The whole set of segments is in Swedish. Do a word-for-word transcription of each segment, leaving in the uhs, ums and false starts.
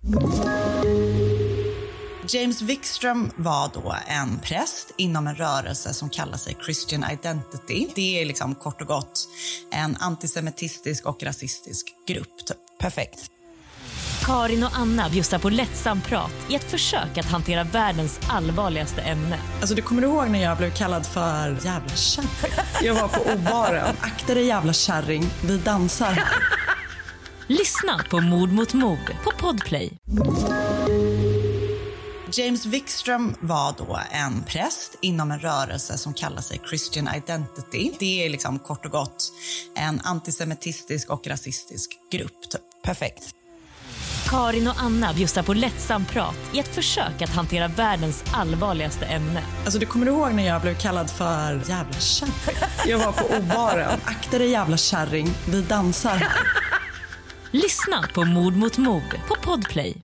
James Wikström var då en präst inom en rörelse som kallar sig Christian Identity. Det är liksom kort och gott en antisemitistisk och rasistisk grupp. Typ. Perfekt. Karin och Anna bjussar på lättsam prat i ett försök att hantera världens allvarligaste ämne. Alltså, du kommer ihåg när jag blev kallad för jävla kärring? Jag var på obaren. Akta dig jävla kärring, vi dansar här. Lyssna på Mord mot mord på Podplay. James Wikström var då en präst inom en rörelse som kallar sig Christian Identity. Det är liksom kort och gott en antisemitistisk och rasistisk grupp. Typ. Perfekt. Karin och Anna bjussar på lättsam prat i ett försök att hantera världens allvarligaste ämne. Alltså, du kommer ihåg när jag blev kallad för jävla kärring? Jag var på obaren. Akta dig jävla kärring, vi dansar här. Lyssna på Mord mot mord på Podplay.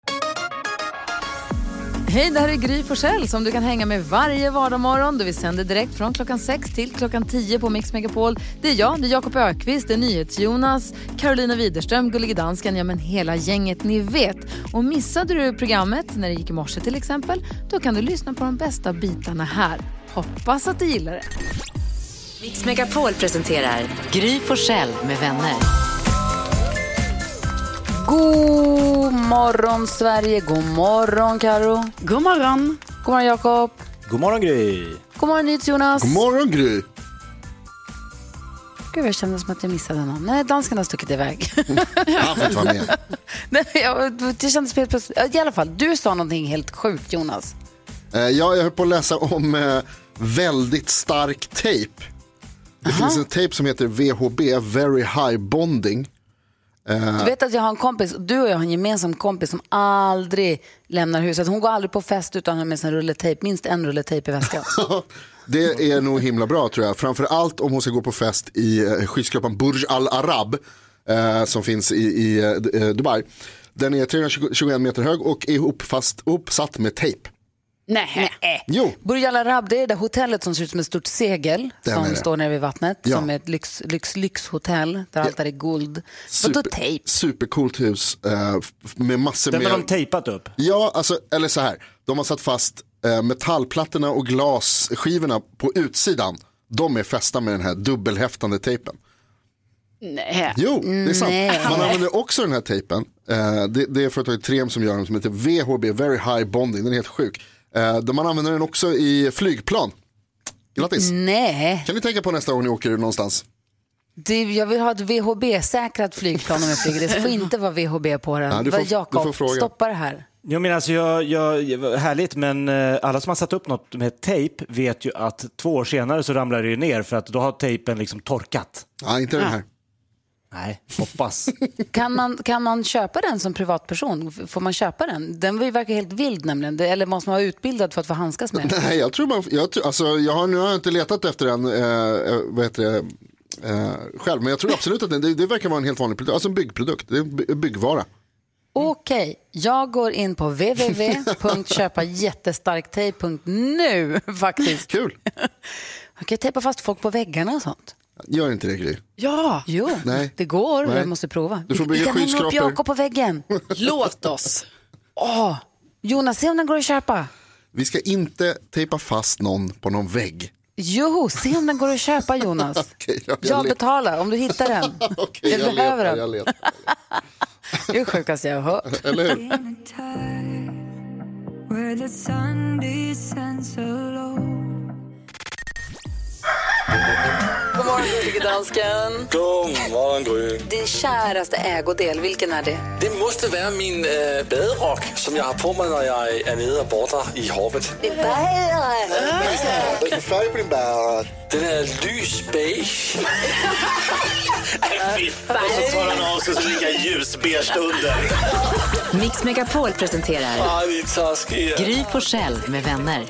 Hej, det här är Gry Forssell som du kan hänga med varje vardagsmorgon. Vi sänder direkt från klockan sex till klockan tio på Mix Megapol. Det är jag, det är Jakob Ökvist, det är NyhetsJonas, Carolina Widerström, Gullige Dansken, ja men hela gänget ni vet. Och missade du programmet när det gick i morse till exempel, då kan du lyssna på de bästa bitarna här. Hoppas att du gillar det. Mix Megapol presenterar Gry Forssell med vänner. God morgon Sverige, god morgon Karo. God morgon. God morgon Jakob. God morgon Gry. God morgon NyhetsJonas. God morgon Gry. Gud, jag kände som att jag missade någon. Nej, danskarna har stuckit iväg. Han får inte vara med. Nej, jag, det kändes helt plötsligt. I alla fall, du sa någonting helt sjukt, Jonas. Uh, ja, jag höll på att läsa om uh, väldigt stark tejp. Det Aha. finns en tejp som heter V H B, Very High Bonding. Uh, du vet att jag har en kompis, du och jag har en gemensam kompis som aldrig lämnar huset. Hon går aldrig på fest utan har med sig en rulle tejp, minst en rulle tejp i väskan. Det är nog himla bra tror jag. Framförallt om hon ska gå på fest i uh, skyskrapan Burj Al Arab uh, som finns i, i uh, Dubai. Den är trehundratjugoett meter hög och är uppfast, uppsatt med tejp. Nej. Nej. Jo. Burj Al Arab, det är det hotellet som ser ut som ett stort segel Den som står nere vid vattnet, ja. som är ett lyx, lyx, lyxhotell där ja. allt är guld. Super, Vadå tejp? Supercoolt hus uh, med massor Den med... har de tejpat upp. Ja, alltså, eller så här. De har satt fast uh, metallplattorna och glasskivorna på utsidan. De är fästa med den här dubbelhäftande tejpen. Nej. Jo, det är sant. Nej. Man använder också den här tejpen. Uh, det, det är företaget Trem som gör den, som heter V H B, Very High Bonding. Den är helt sjuk. Uh, man använder den också i flygplan. Grattis. Nej. Kan ni tänka på nästa gång ni åker någonstans? Det, jag vill ha ett V H B-säkrat flygplan om jag flyger. Det får inte vara V H B på den. Ja, du får, Jakob, du får fråga. Stoppa det här. Jo, men alltså jag, jag, härligt, men alla som har satt upp något med tejp vet ju att två år senare så ramlar det ju ner för att då har tejpen liksom torkat. Ja, inte den här. Nej, hoppas. Kan man, kan man köpa den som privatperson? Får man köpa den? Den verkar helt vild nämligen. Eller måste man vara utbildad för att få handskas med den? Nej, jag tror man, jag, alltså, jag har, nu har jag inte letat efter den eh, vad heter det, eh, själv. Men jag tror absolut att den, det, det verkar vara en helt vanlig produkt. Alltså en byggprodukt, det är en byggvara. Okej, okay. Jag går in på w w w punkt köpa jättestarktejp punkt nu faktiskt. Kul. Man kan tejpa fast folk på väggarna och sånt. Gör inte det, Gry. Ja, jo, Nej. det går. Nej. Jag måste prova. Du får bygga vi kan hänga upp Jakob på väggen. Låt oss. Åh, Jonas, se om den går att köpa. Vi ska inte tejpa fast någon på någon vägg. Jo, se om den går att köpa, Jonas. Okay, jag, jag, jag betalar om du hittar den. okay, jag, jag behöver letar, den. jag letar. Det är sjukaste jag har hört. Eller hur? God morgon, Gullige Dansken. God morgon, Gry. Din käraste ägodel, vilken är det? Det måste vara min äh, baderock som jag har på mig när jag är nere och borta i havet. Din baderock? Vad är det för färg på din baderock? Den är lysbeige. Fy fan. Och så tar han av sig så lika ljusbeige under. Mix Megapol presenterar ah, det är taskigt. Gry Forssell med vänner.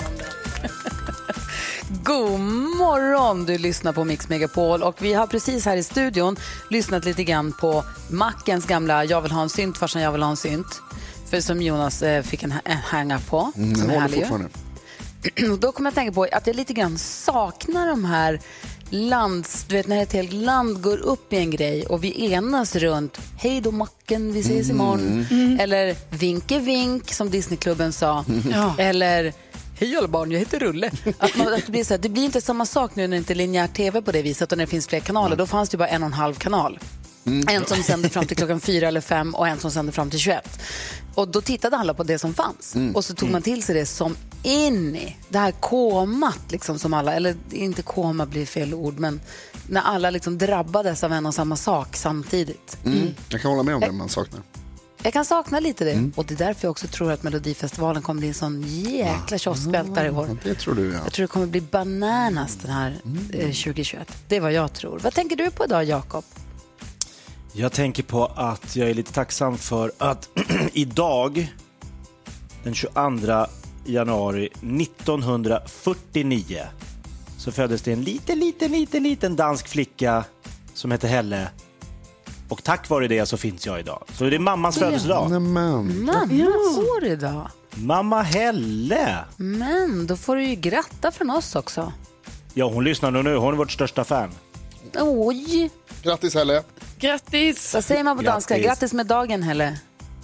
God morgon, du lyssnar på Mix Megapol och vi har precis här i studion lyssnat lite grann på Mackens gamla Jag vill ha en synt, farsan jag vill ha en synt, för som Jonas eh, fick en, en hänga på mm, som är jag härlig. fortfarande. Och då kommer jag att tänka på att jag lite grann saknar de här lands, du vet när ett helt land går upp i en grej och vi enas runt hej då macken, vi ses imorgon. Mm. Eller vinke vink som Disneyklubben sa. Mm. Eller hej alla barn, jag heter Rulle. Att man, att det, blir så här, det blir inte samma sak nu när det inte är linjär tv på det viset och när det finns fler kanaler. Då fanns det bara en och en halv kanal. Mm. En som sände fram till klockan fyra eller fem och en som sände fram till tjugoett. Och då tittade alla på det som fanns. Mm. Och så tog man till sig det som in i det här komat liksom som alla, eller inte koma blir fel ord, men när alla liksom drabbades av en och samma sak samtidigt. Mm. Mm. Jag kan hålla med om det man saknar. Jag kan sakna lite det. Mm. Och det är därför jag också tror att Melodifestivalen kommer bli en sån jäkla kioskvältare i år. Det tror du, ja. Jag tror det kommer bli bananas den här eh, tjugohundratjugoett. Det är vad jag tror. Vad tänker du på idag, Jakob? Jag tänker på att jag är lite tacksam för att idag, den tjugoandra januari nittonhundrafyrtionio, så föddes det en liten, liten, liten, liten dansk flicka som heter Helle. Och tack vare det så finns jag idag. Så det är mammans ja. födelsedag. Nämen. Mammas år idag. Mamma Helle. Men då får du ju gratta från oss också. Ja, hon lyssnar nu. Hon är vårt största fan. Oj. Grattis Helle. Grattis. Vad säger man på danska? Grattis, Grattis med dagen, Helle.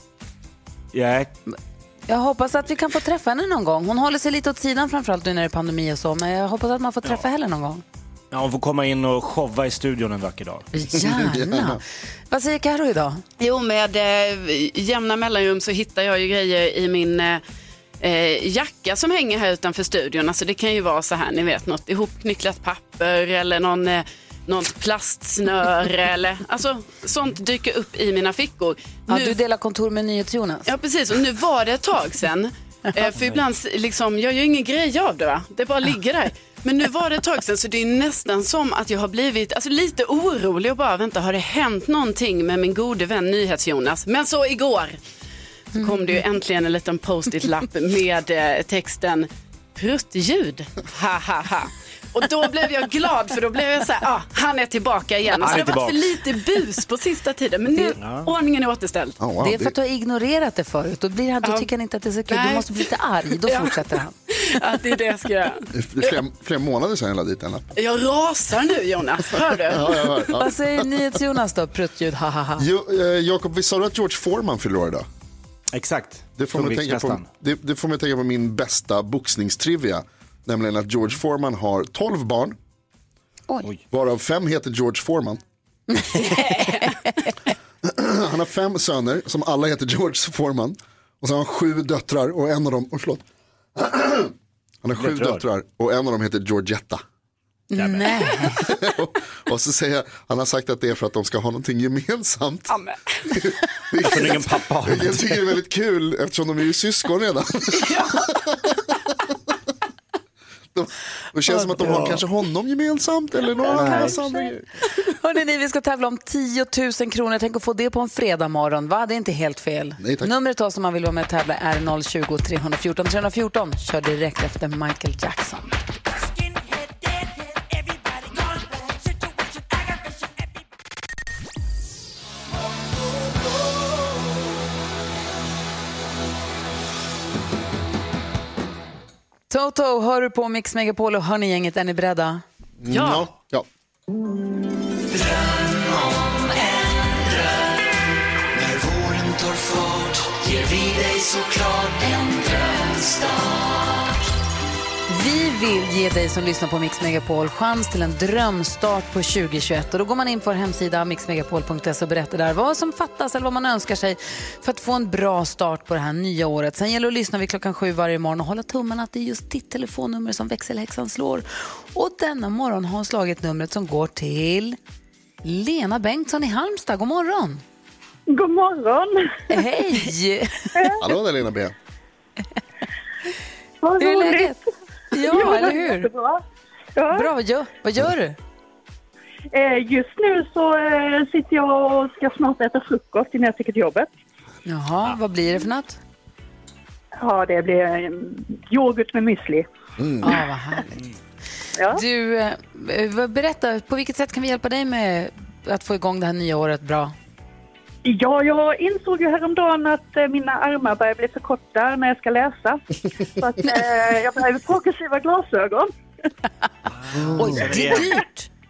Ja. Jag hoppas att vi kan få träffa henne någon gång. Hon håller sig lite åt sidan framförallt nu när det är pandemi och så. Men jag hoppas att man får träffa ja. henne någon gång. Ja, hon får komma in och showa i studion en vacker dag. Gärna. Vad säger Karo idag? Jo, med eh, jämna mellanrum så hittar jag ju grejer i min eh, jacka som hänger här utanför studion. Alltså det kan ju vara så här, ni vet, något ihopknycklat papper eller någon... Eh, något plastsnöre eller alltså sånt dyker upp i mina fickor. Ja, nu, du delar kontor med NyhetsJonas. Ja, precis. Och nu var det ett tag sedan. eh, för ibland liksom, jag gör ju ingen grej av det, va? Det bara ligger där. Men nu var det ett tag sedan så det är nästan som att jag har blivit alltså, lite orolig och bara vänta, har det hänt någonting med min gode vän NyhetsJonas? Men så igår så kom det ju äntligen en liten post-it-lapp med eh, texten pruttljud. Ha ha ha. Och då blev jag glad för då blev jag så här, ah, han är tillbaka igen. Så det var för lite bus på sista tiden. Men nu, ja. ordningen är återställd. Oh, wow. Det är för att du har ignorerat det förut. Då, blir han, då tycker han inte att det är så kul. Nej. Du måste bli lite arg, då ja. fortsätter han. Att det är det jag ska göra. Det är flera, flera månader sedan jag lade dit den lappen. Jag rasar nu, Jonas. Hör du? Ja, jag hör. Ja. Vad säger NyhetsJonas då? Pruttljud, ha ha ha. Jo, eh, Jakob, vi sa att George Foreman fyller år idag. Exakt. Det får, man tänka på, det, det får man tänka på min bästa boxningstrivia. Nämligen att George Foreman har tolv barn. Oj. Varav fem heter George Foreman. Han har fem söner som alla heter George Foreman. Och så har han sju döttrar och en av dem... Oh, förlåt. Han har sju döttrar. döttrar och en av dem heter Georgetta. Nej. och, och så säger jag, han har sagt att det är för att de ska ha någonting gemensamt. Amen. det är ingen pappa. Jag tycker det är väldigt kul eftersom de är ju syskon redan. Ja. De, det känns som att de har kanske honom gemensamt eller någon annan. Hörrni, ni, vi ska tävla om tio tusen kronor. Tänk att få det på en fredag morgon, va? Det är inte helt fel. Nej, numret då som man vill vara med och tävla är noll tjugo, tre fjorton, tre fjorton. Kör direkt efter Michael Jackson. Toto, hör du på Mix Megapol och hör ni gänget, är ni beredda? Ja. ja. Dröm om en dröm. När våren tar fart ger vi dig såklart en drömstart. Vi vill ge dig som lyssnar på Mix Megapol chans till en drömstart på tjugohundratjugoett. Och då går man in på vår hemsida mix megapol punkt se och berättar där vad som fattas eller vad man önskar sig för att få en bra start på det här nya året. Sen gäller det att lyssna vid klockan sju varje morgon och hålla tummen att det är just ditt telefonnummer som växelhäxan slår. Och denna morgon har slagit numret som går till Lena Bengtsson i Halmstad. God morgon! God morgon! Hej! Hallå där Lena B. Vad hur är läget? Ja, jo, eller hur? Bra. Ja. Bra, vad gör, vad gör du? Eh, just nu så eh, sitter jag och ska snart äta frukost innan jag sticker till jobbet. Jaha, vad blir det för något? Ja, det blir eh, yoghurt med müsli. Mm. Ja, vad härligt. Ja. Du, eh, berätta, på vilket sätt kan vi hjälpa dig med att få igång det här nya året bra? Ja, jag insåg ju häromdagen att eh, mina armar börjar bli för korta när jag ska läsa. Så att eh, jag behöver progressiva glasögon. Oj, det är dyrt.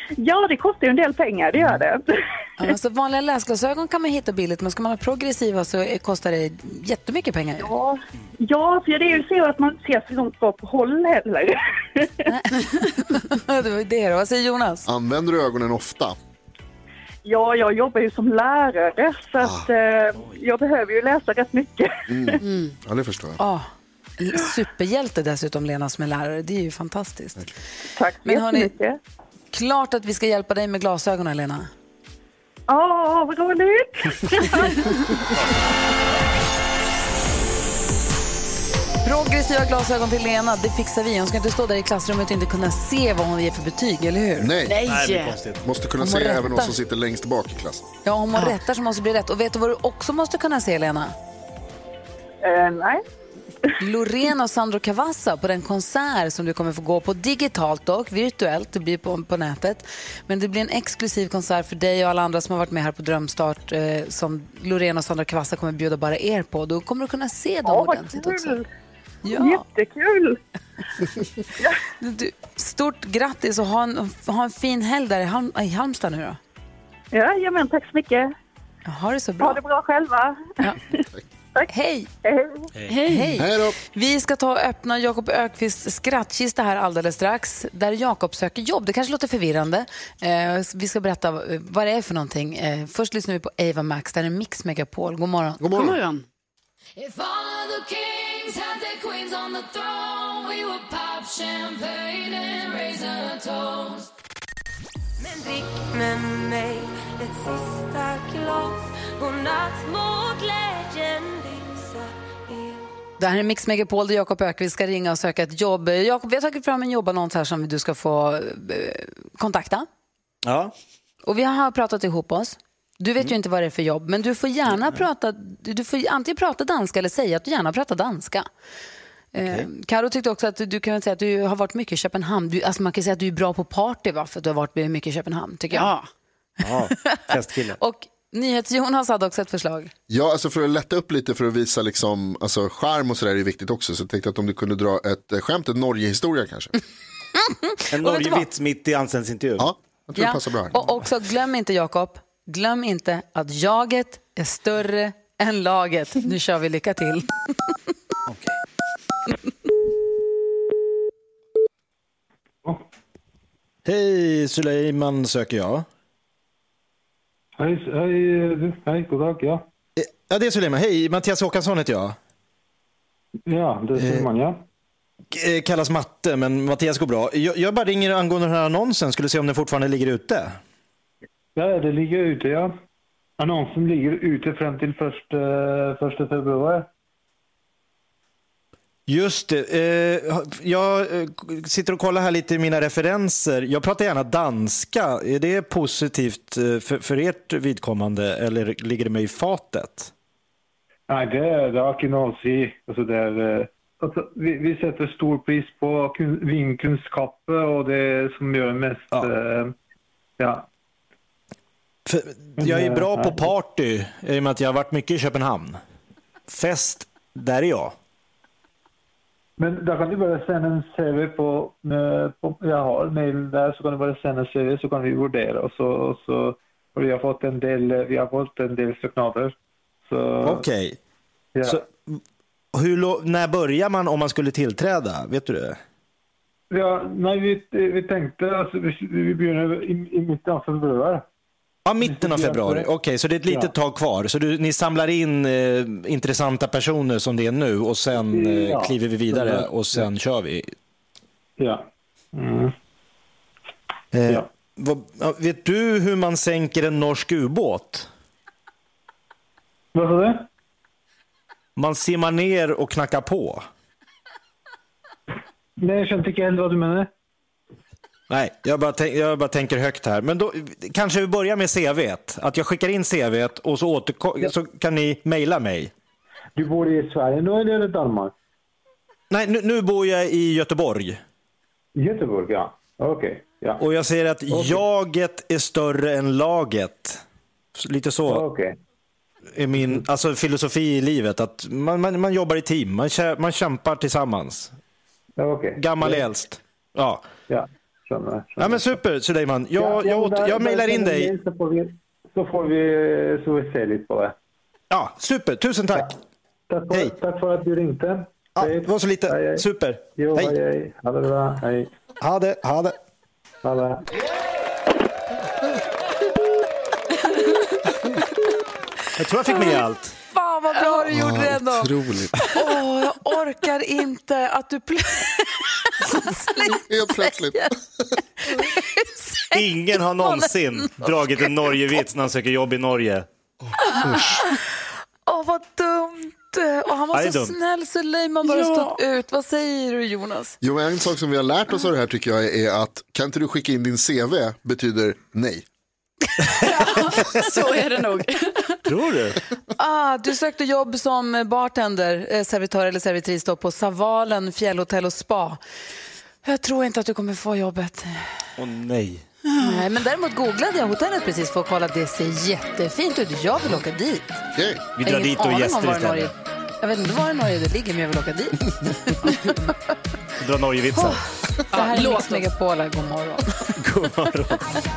Ja, det kostar ju en del pengar, det gör det. Alltså, vanliga läsglasögon kan man hitta billigt, men ska man ha progressiva så kostar det jättemycket pengar. Ja, ja för det är ju så att man ser så långt bra på håll heller. Det var det då. Vad säger Jonas? Använder du ögonen ofta? Ja, jag jobbar ju som lärare så ah. att eh, jag behöver ju läsa rätt mycket. Mm. Mm. Ja, det förstår jag. Oh. Superhjälte dessutom, Lena, som är lärare. Det är ju fantastiskt. Tack så Men hörni, mycket. Klart att vi ska hjälpa dig med glasögonen, Lena. Ja, oh, vad roligt. Progressiva glasögon till Lena, det fixar vi. Hon ska inte stå där i klassrummet och inte kunna se vad hon ger för betyg, eller hur? Nej, Nej. Nej måste kunna se rättar. Även någon som sitter längst bak i klassen. Ja, om hon ja. rättar så måste det bli rätt. Och vet du vad du också måste kunna se, Lena? Uh, nej. Loreen och Sandro Cavazza på den konsert som du kommer få gå på digitalt och virtuellt, det blir på, på nätet. Men det blir en exklusiv konsert för dig och alla andra som har varit med här på Drömstart eh, som Loreen och Sandro Cavazza kommer bjuda bara er på. Då kommer du kunna se dem oh, ordentligt kul. också. Ja. Jättekul! Du, stort grattis och ha en, ha en fin helg där i, Halm, i Halmstad nu då. Ja, jamen, tack så mycket. Ha det så bra. Ha det bra själva. Ja. Tack. Hej. Hej. Hej. Hej. Hej då. Vi ska ta och öppna Jakob Ökvists skrattkista här alldeles strax. Där Jakob söker jobb. Det kanske låter förvirrande. Eh, vi ska berätta vad det är för någonting. Eh, först lyssnar vi på Ava Max. Där är Mix Megapol. God morgon. God morgon. God morgon. If all of the kings had their queens on the throne, we would pop champagne and raise a toast. Men drick med mig ett sista glas, godnatt mot glädjen lysa er. Det här är Mix Megapol där Jakob Ökvist ska ringa och söka ett jobb. Jakob, vi har tagit fram en jobbannons här som du ska få eh, kontakta. Ja. Och vi har pratat ihop oss. Du vet mm. ju inte vad det är för jobb, men du får gärna mm. prata, du får antingen prata danska eller säga att du gärna pratar danska. Okay. Eh, Karo tyckte också att du, du kan säga att du har varit mycket i Köpenhamn. Du, alltså man kan säga att du är bra på party, va? För att du har varit mycket i Köpenhamn, tycker jag. Ja, ja festkille. Och NyhetsJonas hade också ett förslag. Ja, alltså för att lätta upp lite, för att visa liksom, alltså charm och sådär är viktigt också. Så jag tänkte att om du kunde dra ett skämt, en Norge-historia kanske. En Norge-vits mitt i anställningsintervjun. Ja, jag tror ja. det passar bra här. Och också, glöm inte Jakob, glöm inte att jaget är större än laget. Nu kör vi, lycka till. Okej. Hej, Suleiman söker jag. Hej, hej, hej, god dag, ja. Ja, det är Suleiman. Hej, Mattias Håkansson heter jag. Ja, det är Suleiman, ja. Eh, kallas Matte, men Mattias går bra. Jag, jag bara ringer angående den här annonsen. Skulle se om den fortfarande ligger ute. Ja, det ligger ute, ja. Annonsen ligger ute fram till första, första februari. Just det. Eh, jag sitter och kollar här lite i mina referenser. Jag pratar gärna danska. Är det positivt för, för ert vidkommande eller ligger det med i fatet? Nej, det är det har kunnat se. Alltså det är, alltså, vi, vi sätter stor pris på vinkunskap och det som gör mest. Ja. Eh, ja. För jag är bra på party i och med att jag har varit mycket i Köpenhamn. Fest, där är jag. Men där kan du bara sända en C V på, på jag har mail där, så kan du bara sända en C V så kan vi värdera och så, och så och vi har fått en del vi har fått en del signaler. Så okej. Ja. Så hur när börjar man om man skulle tillträda? Vet du det? Ja, nej vi vi tänkte alltså vi, vi börjar i, i mitten av februari. Ja, mitten av februari. Okej, okay, så det är ett litet ja. tag kvar. Så du, ni samlar in eh, intressanta personer som det är nu och sen eh, ja. kliver vi vidare och sen ja. kör vi. Ja. Mm. Eh, ja. Vad, vet du hur man sänker en norsk ubåt? Vad var det? Man simmar ner och knackar på. Nej, jag känner inte helt vad du menar. Nej, jag bara, tänk, jag bara tänker högt här. Men då kanske vi börjar med C V:t. Att jag skickar in C V:t och så, återko- ja. så kan ni mejla mig. Du bor i Sverige nu eller i Danmark? Nej, nu, nu bor jag i Göteborg. Göteborg, ja. Okej. Okay. Ja. Och jag säger att okay. jaget är större än laget. Lite så. Okej. Okay. Är min alltså, filosofi i livet. Att man, man, man jobbar i team. Man, man kämpar tillsammans. Okay. Gammal ja. äldst. Ja. Ja. Ja, men super, Suleiman. Jag, jag, jag, jag mejlar in dig. Så får vi, så får vi, så vi se lite på det. Ja, super. Tusen tack. Tack för, hej. Tack för att du ringde. Ja, det var så lite. Hej, hej. Super. Jo, hej. Hej, hej. Ha det bra. Hej. Ha det, ha det. Ha det. Jag tror jag fick med allt. Fan vad bra du gjorde det ändå. Otroligt. Åh, jag orkar inte att du plötsligt... Helt plötsligt. Ingen har någonsin dragit en Norge-vits när han söker jobb i Norge. Åh, oh, vad dumt. Och han var så snäll, så Leiman bara ja. stått ut. Vad säger du, Jonas? Jo, en sak som vi har lärt oss av det här tycker jag är att kan inte du skicka in din C V betyder nej. Så är det nog. Tror du? Ah, du sökte jobb som bartender, eh, servitör eller servitris då på Savalen, fjällhotell och spa. Jag tror inte att du kommer få jobbet. Åh oh, nej. Nej, men däremot googlade jag hotellet precis för att kolla att det ser jättefint ut. Jag vill åka dit. Okay. Vi drar dit och gäster istället. Jag vet inte var i Norge det ligger, men jag vill åka dit. Vi drar Norge-vitsar. Oh, det här är Mix Megapol. God morgon. God morgon.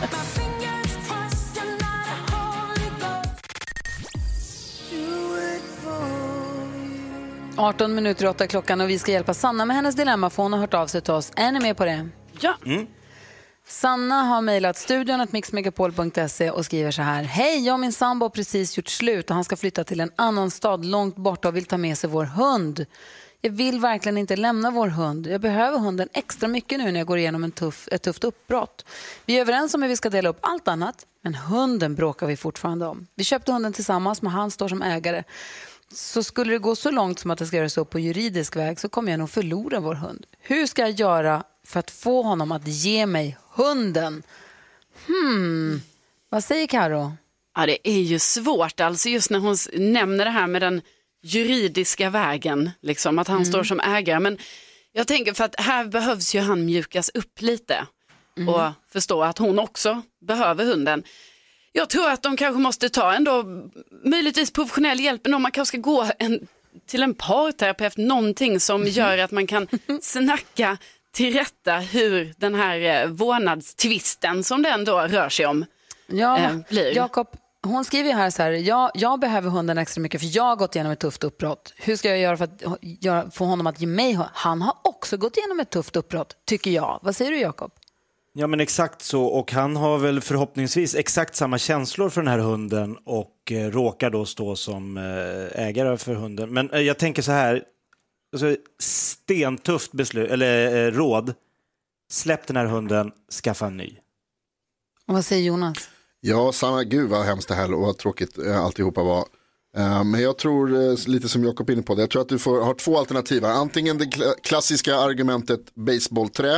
arton minuter åtta klockan och vi ska hjälpa Sanna med hennes dilemma för hon har hört av sig till oss. Är ni med på det? Ja. Mm. Sanna har mejlat studion at mixmegapol punkt se och skriver så här. Hej, jag och min sambo har precis gjort slut och han ska flytta till en annan stad långt borta och vill ta med sig vår hund. Jag vill verkligen inte lämna vår hund. Jag behöver hunden extra mycket nu när jag går igenom en tuff, ett tufft uppbrott. Vi är överens om hur vi ska dela upp allt annat, men hunden bråkar vi fortfarande om. Vi köpte hunden tillsammans, men han står som ägare. Så skulle det gå så långt som att det ska göras upp på juridisk väg så kommer jag nog förlora vår hund. Hur ska jag göra för att få honom att ge mig hunden? Hmm, vad säger Karo? Ja, det är ju svårt. Alltså just när hon nämner det här med den juridiska vägen, liksom, att han mm. står som ägare. Men jag tänker för att här behövs ju han mjukas upp lite mm. och förstå att hon också behöver hunden. Jag tror att de kanske måste ta ändå möjligtvis professionell hjälp, men om man kanske ska gå en, till en parterapeut, någonting som gör att man kan snacka till rätta hur den här vårdnadstvisten som det ändå rör sig om ja, eh, blir. Jakob, hon skriver ju här så här, jag, jag behöver hunden extra mycket för jag har gått igenom ett tufft uppbrott. Hur ska jag göra för att göra, få honom att ge mig? Han har också gått igenom ett tufft uppbrott, tycker jag. Vad säger du, Jakob? Ja, men exakt så. Och han har väl förhoppningsvis exakt samma känslor för den här hunden och eh, råkar då stå som eh, ägare för hunden. Men eh, jag tänker så här, alltså, stentufft beslut, eller eh, råd. Släpp den här hunden, skaffa en ny. Och vad säger Jonas? Ja, samma, gud vad hemskt det här och vad tråkigt eh, alltihopa var. Uh, men jag tror, uh, lite som Jakob är inne på det, jag tror att du får, har två alternativ. Antingen det kla- klassiska argumentet baseballträ.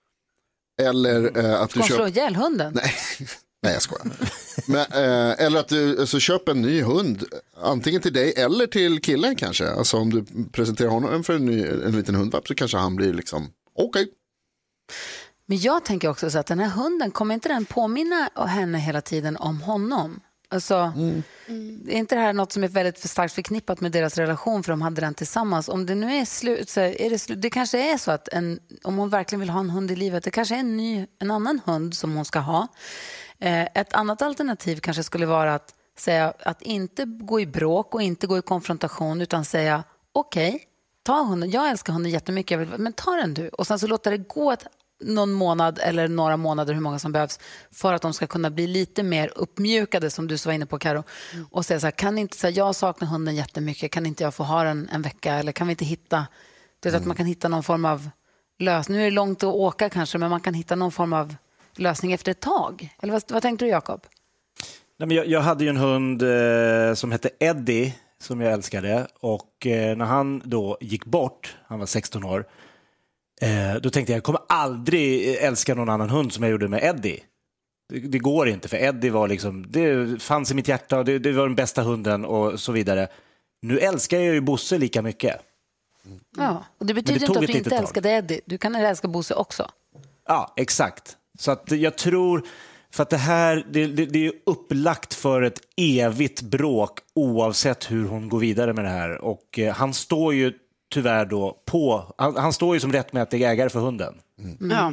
Eller uh, att ska du köper... slå ihjäl hunden? Nej, nej jag skojar. Men, uh, eller att du alltså, köper en ny hund. Antingen till dig eller till killen kanske. Alltså om du presenterar honom för en, ny, en liten hundvalp så kanske han blir liksom okej. Okay. Men jag tänker också så att den här hunden, kommer inte den påminna henne hela tiden om honom? Alltså, mm. är inte det här något som är väldigt för starkt förknippat med deras relation för de hade den tillsammans? Om det nu är slut så är det slut. Det kanske är så att en, om hon verkligen vill ha en hund i livet, det kanske är en, ny, en annan hund som hon ska ha. Eh, ett annat alternativ kanske skulle vara att säga att inte gå i bråk och inte gå i konfrontation utan säga okej, okay, ta hunden, jag älskar hunden jättemycket, jag vill, men ta den du. Och sen så låter det gå ett någon månad eller några månader, hur många som behövs för att de ska kunna bli lite mer uppmjukade som du så var inne på, Karo. Mm. Och säga så här, kan inte så här, jag saknar hunden jättemycket, kan inte jag få ha den en vecka eller kan vi inte hitta, det är mm. att man kan hitta någon form av lösning. Nu är det långt att åka kanske, men man kan hitta någon form av lösning efter ett tag. Eller vad, vad tänkte du, Jakob? Nej, men jag, jag hade ju en hund eh, som hette Eddie som jag älskade och eh, när han då gick bort, han var sexton år, Eh, då tänkte jag, jag kommer aldrig älska någon annan hund som jag gjorde med Eddie. Det, det går inte, för Eddie var liksom, det fanns i mitt hjärta och det, det var den bästa hunden och så vidare. Nu älskar jag ju Bosse lika mycket. Mm. Ja, och det betyder det inte att du inte älskade Eddie. Du kan älska Bosse också. Ja, exakt. Så att jag tror, för att det här, det, det, det är upplagt för ett evigt bråk oavsett hur hon går vidare med det här. Och eh, han står ju tyvärr då på, han, han står ju som rättmätig ägare för hunden. Mm. Ja.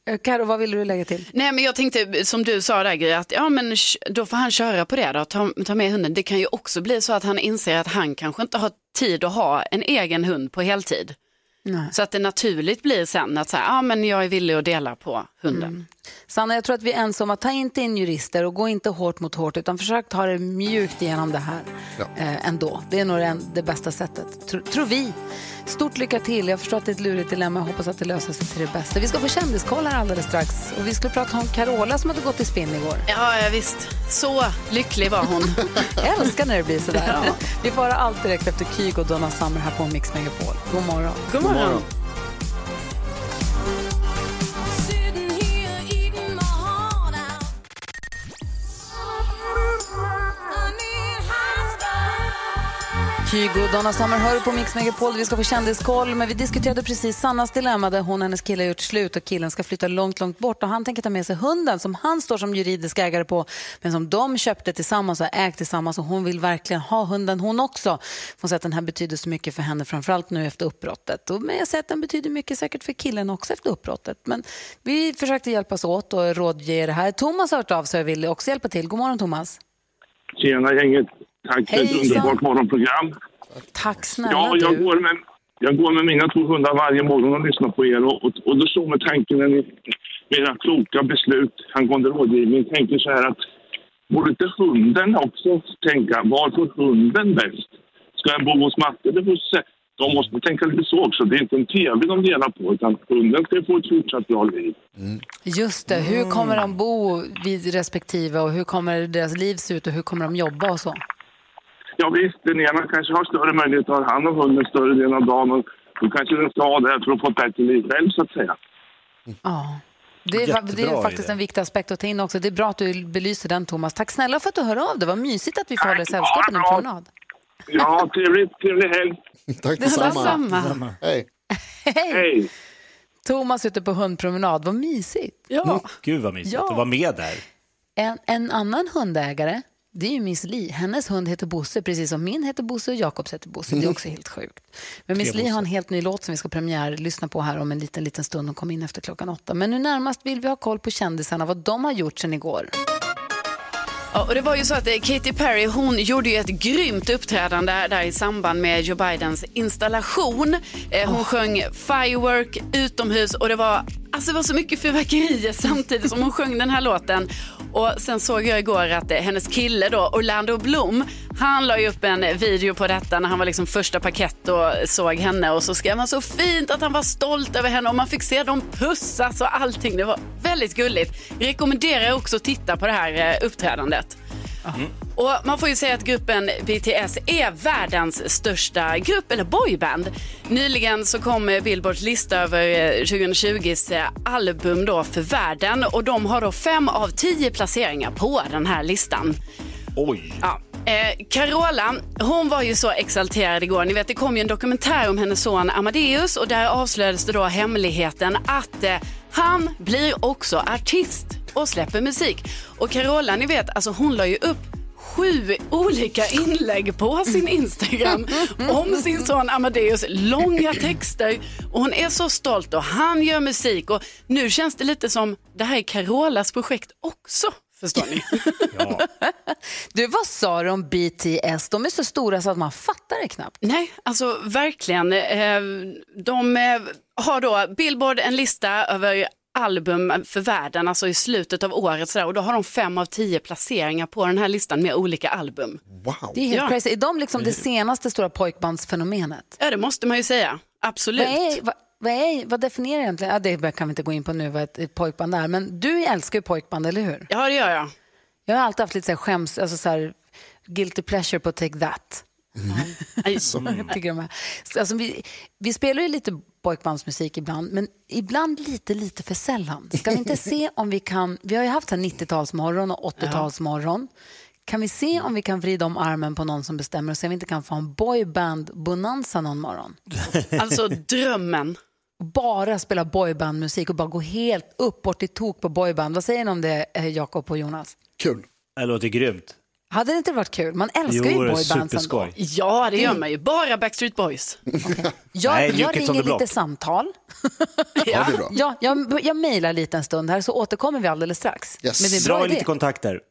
Karo, vad vill du lägga till? Nej, men jag tänkte som du sa där Gry, att ja, men då får han köra på det då, ta, ta med hunden. Det kan ju också bli så att han inser att han kanske inte har tid att ha en egen hund på heltid. Nej. Så att det naturligt blir sen att säga, ja men jag är villig att dela på hunden. Mm. Sanna, jag tror att vi är ensamma. Ta inte in jurister och gå inte hårt mot hårt, utan försök ta det mjukt igenom det här ja. eh, ändå. Det är nog det, det bästa sättet, Tro, tror vi. Stort lycka till. Jag förstår att det är ett lurigt dilemma. Jag hoppas att det löser sig till det bästa. Vi ska få kändiskoll här alldeles strax. Och vi skulle prata om Carola som hade gått i spinn igår. Ja, visst. Så lycklig var hon. Jag älskar när det blir sådär. Ja. Vi får höra allt direkt efter Kygo och Donna Summer här på Mix Megapol. God morgon. God morgon. God morgon. Kygo och Donna Summer hör på Mix Megapol. Vi ska få kändiskoll, men vi diskuterade precis Sannas dilemma där hon och hennes kille har gjort slut och killen ska flytta långt, långt bort och han tänker ta med sig hunden som han står som juridisk ägare på, men som de köpte tillsammans och ägt tillsammans, och hon vill verkligen ha hunden hon också. Hon säger att den här betyder så mycket för henne, framförallt nu efter uppbrottet. Och men jag säger att den betyder mycket säkert för killen också efter uppbrottet. Men vi försökte hjälpas åt och rådge det här. Thomas har hört av sig och vill också hjälpa till. God morgon Thomas. Tjena gänget. Tack för ett underbart morgonprogram. Tack snälla ja, jag du. Går med, jag går med mina två hundar varje morgon och lyssnar på er. Och, och, och då slår mig tanken när ni med era kloka beslut angående rådgivning tänker så här att borde inte hunden också tänka, var får hunden bäst? Ska jag bo hos matte eller hos... De måste tänka lite så också. Det är inte en tv de delar på, utan hunden ska få ett fortsatt bra liv. Mm. Just det. Hur kommer de bo vid respektive och hur kommer deras liv se ut och hur kommer de jobba och så? Ja visst, den ena kanske har större möjlighet att ha hand om hunden större delen av dagen och då kanske den ska ha det för att få ett bättre liv själv så att säga. Ja, det är, det är faktiskt idé. En viktig aspekt att ta in också. Det är bra att du belyser den, Thomas. Tack snälla för att du hör av. Det var mysigt att vi får hålla sällskap på en promenad. Ja, trevligt, trevlig helg. Tack detsamma. Hej. Hej. Hej. Thomas ute på hundpromenad, vad mysigt. Ja. Mm, gud vad mysigt ja. Att vara med där. En, en annan hundägare, det är ju Miss Li. Hennes hund heter Bosse, precis som min heter Bosse och Jakobs heter Bosse. Det är också helt sjukt. Men Miss Li har en helt ny låt som vi ska premiär lyssna på här om en liten, liten stund. Hon kommer in efter klockan åtta. Men nu närmast vill vi ha koll på kändisarna, vad de har gjort sedan igår. Ja, och det var ju så att Katy Perry, hon gjorde ju ett grymt uppträdande där i samband med Joe Bidens installation. Eh, hon oh. sjöng Firework utomhus och det var, alltså det var så mycket fyrverkerier samtidigt som hon sjöng den här låten. Och sen såg jag igår att eh, hennes kille då, Orlando Bloom, han la ju upp en video på detta när han var liksom första parkett och såg henne och så skrev han så fint att han var stolt över henne och man fick se dem pussas och allting. Det var väldigt gulligt. Jag rekommenderar också att titta på det här eh, uppträdandet. Mm. Och man får ju säga att gruppen B T S är världens största grupp eller boyband. Nyligen så kom Billboards lista över tjugohundratjugos album då för världen och de har då fem av tio placeringar på den här listan. Oj. Ja. Eh, Carola, hon var ju så exalterad igår. Ni vet, det kom ju en dokumentär om hennes son Amadeus och där avslöjades det då hemligheten att eh, han blir också artist och släpper musik. Och Carola, ni vet, alltså hon la ju upp sju olika inlägg på sin Instagram om sin son Amadeus, långa texter och hon är så stolt och han gör musik och nu känns det lite som det här är Carolas projekt också. Förstår ni? Ja. Du, vad sa du om B T S? De är så stora så att man fattar det knappt. Nej, alltså verkligen. De har då Billboard en lista över album för världen, alltså i slutet av året sådär, och då har de fem av tio placeringar på den här listan med olika album. Wow. Det är helt ja. crazy. Är de liksom det senaste stora pojkbandsfenomenet? Ja, det måste man ju säga. Absolut. Vad, är, vad, vad, är, vad definierar egentligen? Ja, det kan vi inte gå in på nu vad ett, ett pojkband är, men du älskar ju pojkband, eller hur? Ja, det gör jag. Jag har alltid haft lite så här skäms, alltså så här guilty pleasure på Take That. Mm. Jag tycker de här. Alltså, vi, vi spelar ju lite pojkbandsmusik ibland, men ibland lite, lite för sällan. Ska vi inte se om vi kan, vi har ju haft en nittiotalsmorgon och åttiotalsmorgon. Kan vi se om vi kan vrida om armen på någon som bestämmer och se om vi inte kan få en boyband-bonanza någon morgon? Alltså drömmen. Bara spela boybandmusik och bara gå helt upp bort i tok på boyband. Vad säger ni om det, Jakob och Jonas? Kul. Det låter grymt. Hade det inte varit kul? Man älskar jo, ju boybandsen då. Ja, det gör man ju. Bara Backstreet Boys. Jag, Nej, jag ringer lite block. samtal. Ja, det är bra. Ja, jag, jag mejlar lite en stund här så återkommer vi alldeles strax. Yes. Men det är Dra bra lite idé. kontakter.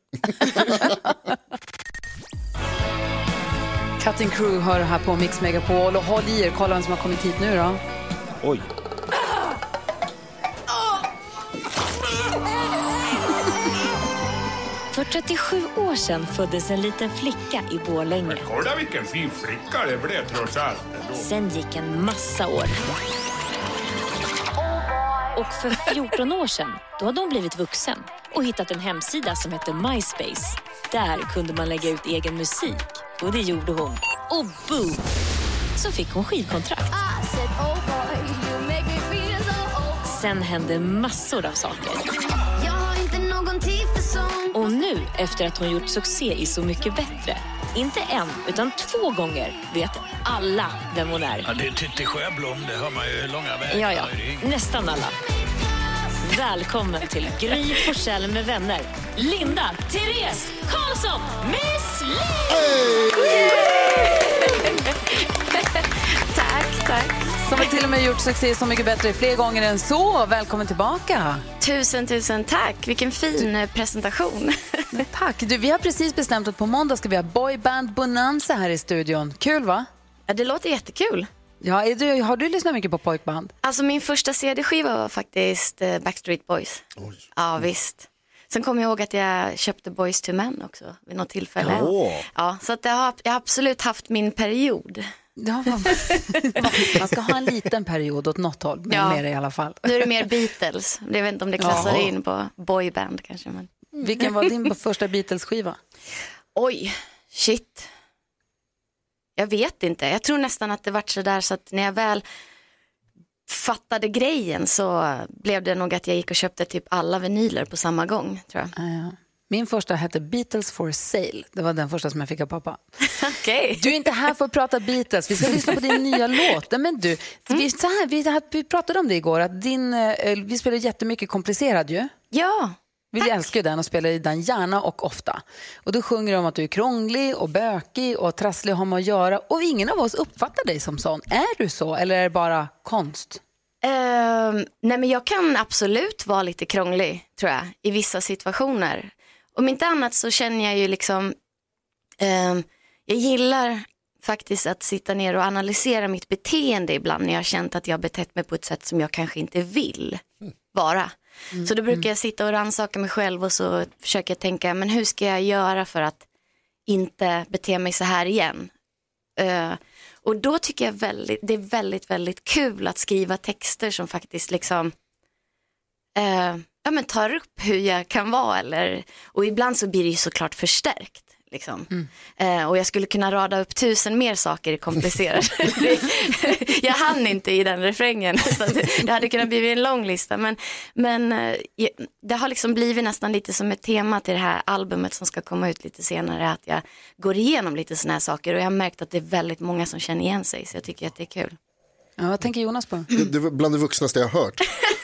Cutting Crew hör här på Mix Megapol och håll i er, kolla vem som har kommit hit nu då. Oj. För trettiosju år sedan föddes en liten flicka i Borlänge. Kolla vilken fin flicka det blev trots allt. Sen gick en massa år. Och för fjorton år sedan, då hade hon blivit vuxen och hittat en hemsida som heter MySpace. Där kunde man lägga ut egen musik. Och det gjorde hon. Och boom! Så fick hon skivkontrakt. Sen hände massor av saker. Och nu, efter att hon gjort succé i Så mycket bättre, inte en, utan två gånger, vet alla vem hon är. Ja, det är Titti Sjöblom, det hör man ju långa vägar. Ja, ja, nästan alla. Välkommen till Gry Forssell med vänner. Linda, Therese, Karlsson, Miss Li! Tack, tack. Som har till och med gjort succé Så mycket bättre fler gånger än så. Välkommen tillbaka. Tusen, tusen tack. Vilken fin eh, presentation. Tack. Du, vi har precis bestämt att på måndag ska vi ha boyband bonanza här i studion. Kul, va? Ja, det låter jättekul. Ja, är du, har du lyssnat mycket på pojkband? Alltså min första C D-skiva var faktiskt eh, Backstreet Boys. Oj. Ja, visst. Sen kommer jag ihåg att jag köpte Boys to Men också vid något tillfälle. Oh. Ja, så att jag, har, jag har absolut haft min period. Ja, man ska ha en liten period åt något håll, men Ja. mer i alla fall. Nu är det mer Beatles. Jag vet inte om det klassar Jaha. in på boyband kanske. Men... Vilken var din första Beatles-skiva? Oj, shit. Jag vet inte. Jag tror nästan att det var så där så att när jag väl fattade grejen så blev det nog att jag gick och köpte typ alla vinyler på samma gång, tror jag. Ja, ja. Min första hette Beatles for Sale. Det var den första som jag fick av pappa. Okay. Du är inte här för att prata Beatles. Vi ska lyssna på din nya låt. Men du, vi, så här, vi, vi pratade om det igår. Att din, vi spelar jättemycket komplicerad ju. Ja. Vi älskar ju den och spelar i den gärna och ofta. Och då sjunger du om att du är krånglig och bökig och trasslig att ha med att göra. Och ingen av oss uppfattar dig som sån. Är du så eller är det bara konst? Uh, nej men jag kan absolut vara lite krånglig, tror jag, i vissa situationer. Om inte annat så känner jag ju liksom, uh, jag gillar faktiskt att sitta ner och analysera mitt beteende ibland när jag har känt att jag har betett mig på ett sätt som jag kanske inte vill vara. Mm. Så då brukar jag sitta och rannsaka mig själv och så försöker jag tänka, men hur ska jag göra för att inte bete mig så här igen? Uh, och då tycker jag väldigt, det är väldigt, väldigt kul att skriva texter som faktiskt liksom uh, ja, men tar upp hur jag kan vara. Eller, och ibland så blir det ju såklart förstärkt. Liksom. Mm. Uh, och jag skulle kunna rada upp tusen mer saker komplicerade. Jag hann inte i den refrängen. Så det hade kunnat bli en lång lista. Men, men uh, det har liksom blivit nästan lite som ett tema till det här albumet som ska komma ut lite senare. Att jag går igenom lite såna här saker. Och jag har märkt att det är väldigt många som känner igen sig. Så jag tycker att det är kul. Ja, vad tänker Jonas på? Det, det var bland det vuxnaste jag har hört.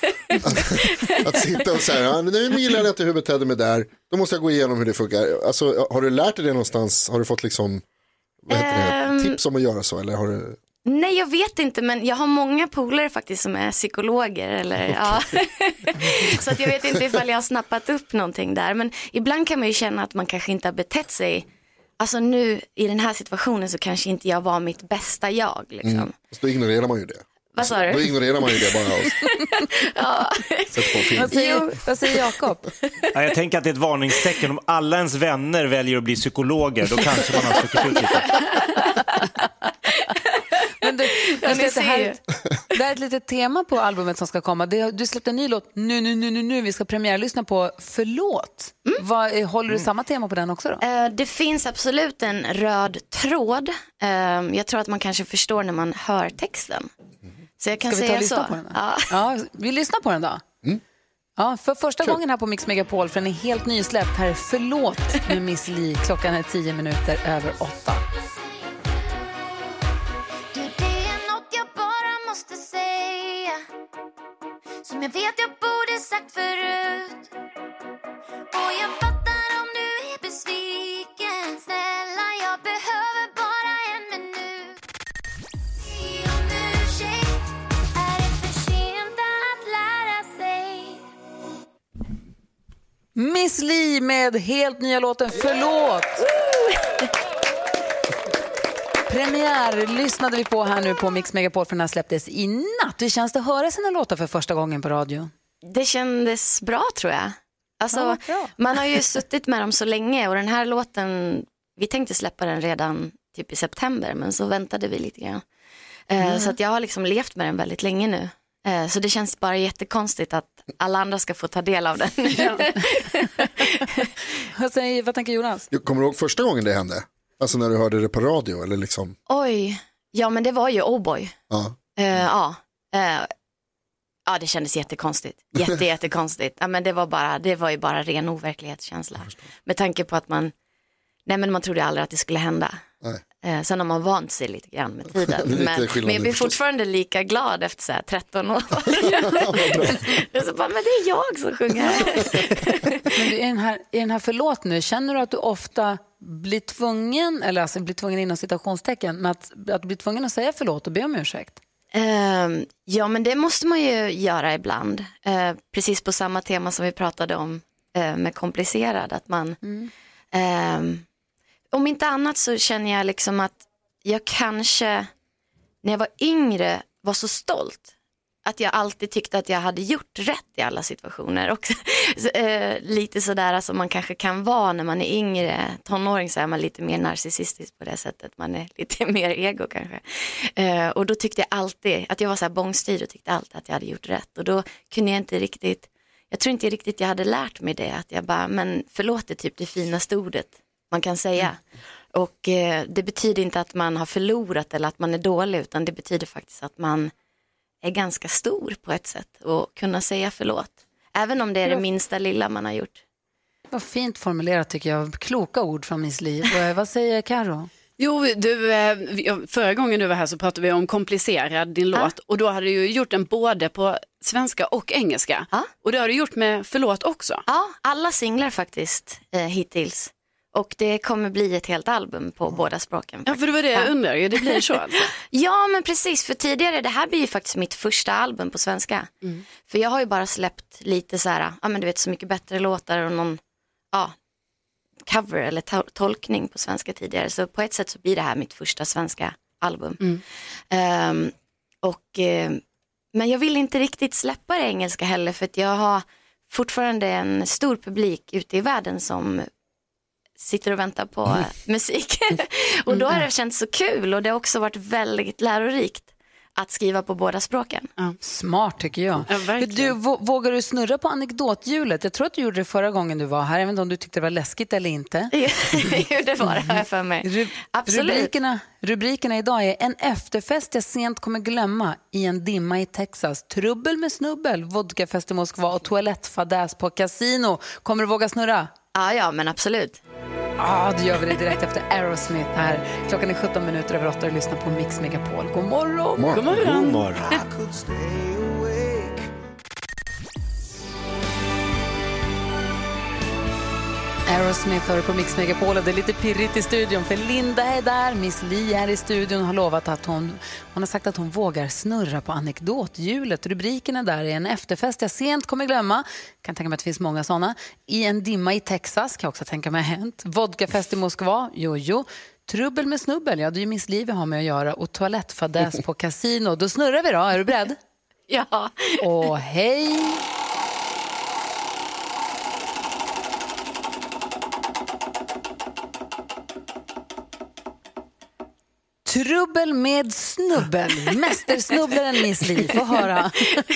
att, att sitta och säga, ja, nu gillar jag inte hur jag betedde mig där. Då måste jag gå igenom hur det funkar. Alltså, har du lärt dig det någonstans? Har du fått liksom, vad heter um, det, tips om att göra så? Eller har du... Nej, jag vet inte, men jag har många polare faktiskt som är psykologer. Eller, ja. Så att jag vet inte ifall jag har snappat upp någonting där. Men ibland kan man ju känna att man kanske inte har betett sig. Alltså nu i den här situationen så kanske inte jag var mitt bästa jag. Liksom. Mm. Så då ignorerar man ju det. Vad sa du? Då ignorerar man ju det bara. Ja. Vad säger, vad säger Jakob? Ja, jag tänker att det är ett varningstecken. Om alla ens vänner väljer att bli psykologer, då kanske man har stuckit ut lite. Men du, jag ska, det, här, det här är ett litet tema på albumet som ska komma. Det, du släppte en ny låt nu, nu, nu, nu, nu. Vi ska premiärlyssna på Förlåt. Mm. Vad, håller du samma tema på den också då? Uh, det finns absolut en röd tråd. Uh, jag tror att man kanske förstår när man hör texten. Så jag kan ska vi säga ta och lyssna så. på den? Ja. Ja, vi lyssnar på den då. Mm. Ja, för första Kul. gången här på Mix Megapol, för den är helt nysläppt. Här är Förlåt med Miss Li. Klockan är tio minuter över åtta. Som jag vet jag borde sagt förut. Och jag fattar om du är besviken. Miss Li med helt nya låten Förlåt. Premiär lyssnade vi på här nu på Mix Megapol, för den här släpptes i natt. Hur känns det att höra sina låtar för första gången på radio? Det kändes bra, tror jag. Alltså, ja, bra. Man har ju suttit med dem så länge, och den här låten, vi tänkte släppa den redan typ i september, men så väntade vi lite grann. Mm. Uh, så att jag har liksom levt med den väldigt länge nu. Uh, så det känns bara jättekonstigt att alla andra ska få ta del av den. Ja. vad, säger, vad tänker Jonas? Jag kommer ihåg första gången det hände? Alltså när du hörde det på radio eller liksom? Oj, ja men det var ju Oh Boy. Ja. Uh, ja. Uh, ja, det kändes jättekonstigt. Jätte, jättekonstigt. Ja, men det var bara, det var ju bara ren overklighetskänsla. Med tanke på att man, nej men man trodde aldrig att det skulle hända. Eh, sen har man vant sig lite grann med tiden. Men, men jag blir fortfarande lika glad efter så här tretton år. så bara, men det är jag som sjunger. men du, i, den här, I den här Förlåt nu, känner du att du ofta blir tvungen, eller alltså blir tvungen inom citationstecken, med att, att du blir tvungen att säga förlåt och be om ursäkt? Uh, ja, men det måste man ju göra ibland. Uh, precis på samma tema som vi pratade om uh, med komplicerad. Att man, mm. uh, om inte annat så känner jag liksom att jag kanske när jag var yngre var så stolt. Att jag alltid tyckte att jag hade gjort rätt i alla situationer. Och uh, lite sådär som man kanske kan vara när man är yngre. Tonåring så är man lite mer narcissistisk på det sättet. Man är lite mer ego kanske. Uh, och då tyckte jag alltid att jag var så här bångstyrig och tyckte alltid att jag hade gjort rätt. Och då kunde jag inte riktigt, jag tror inte riktigt jag hade lärt mig det. Att jag bara, men förlåt är typ det finaste ordet man kan säga. Mm. Och uh, det betyder inte att man har förlorat eller att man är dålig. Utan det betyder faktiskt att man är ganska stor på ett sätt och kunna säga förlåt. Även om det är det minsta lilla man har gjort. Vad fint formulerat tycker jag. Kloka ord från Miss Li. Vad säger Karo? Jo, du, förra gången du var här så pratade vi om komplicerad, din ah. låt. Och då hade du ju gjort den både på svenska och engelska. Ah. Och det har du gjort med förlåt också. Ja, alla singlar faktiskt eh, hittills. Och det kommer bli ett helt album på mm. båda språken. Ja, för det var det jag undrar. Det blir så alltså. Ja, men precis. För tidigare, det här blir ju faktiskt mitt första album på svenska. Mm. För jag har ju bara släppt lite så här, ja men du vet, Så mycket bättre låtar och någon, ja, cover eller to- tolkning på svenska tidigare. Så på ett sätt så blir det här mitt första svenska album. Mm. Um, och, uh, men jag vill inte riktigt släppa det engelska heller. För att jag har fortfarande en stor publik ute i världen som sitter och väntar på mm. musik. och då har det känts så kul och det har också varit väldigt lärorikt att skriva på båda språken. Mm. Smart tycker jag. Ja, du, vågar du snurra på anekdothjulet? Jag tror att du gjorde det förra gången du var här, även om du tyckte det var läskigt eller inte. jo, det var det här för mig. Ru- Absolut. Rubrikerna, rubrikerna idag är: en efterfest jag sent kommer glömma, i en dimma i Texas, trubbel med snubbel, vodkafest i Moskva och toalettfadäs på kasino. Kommer du våga snurra? Ja, ja, men absolut. Ja, då gör vi det direkt efter Aerosmith här. Klockan är sjutton minuter över åtta och lyssnar på Mix Megapol. God morgon! Mor- God morgon! God morgon. Aerosmith hör på Mix Megapol och det är lite pirrigt i studion för Linda är där, Miss Li är i studion och har lovat att hon, hon har sagt att hon vågar snurra på anekdothjulet. Rubrikerna där är: en efterfest jag sent kommer glömma, kan tänka mig att det finns många sådana, i en dimma i Texas, kan jag också tänka mig hänt, vodkafest i Moskva, jojo, trubbel med snubbel, ja det är ju Miss Li vi har med att göra, och toalettfadäs på kasino. Då snurrar vi då, är du beredd? Ja. Och hej! Trubbel med snubbel. Mästersnubblaren Miss Li. Få höra.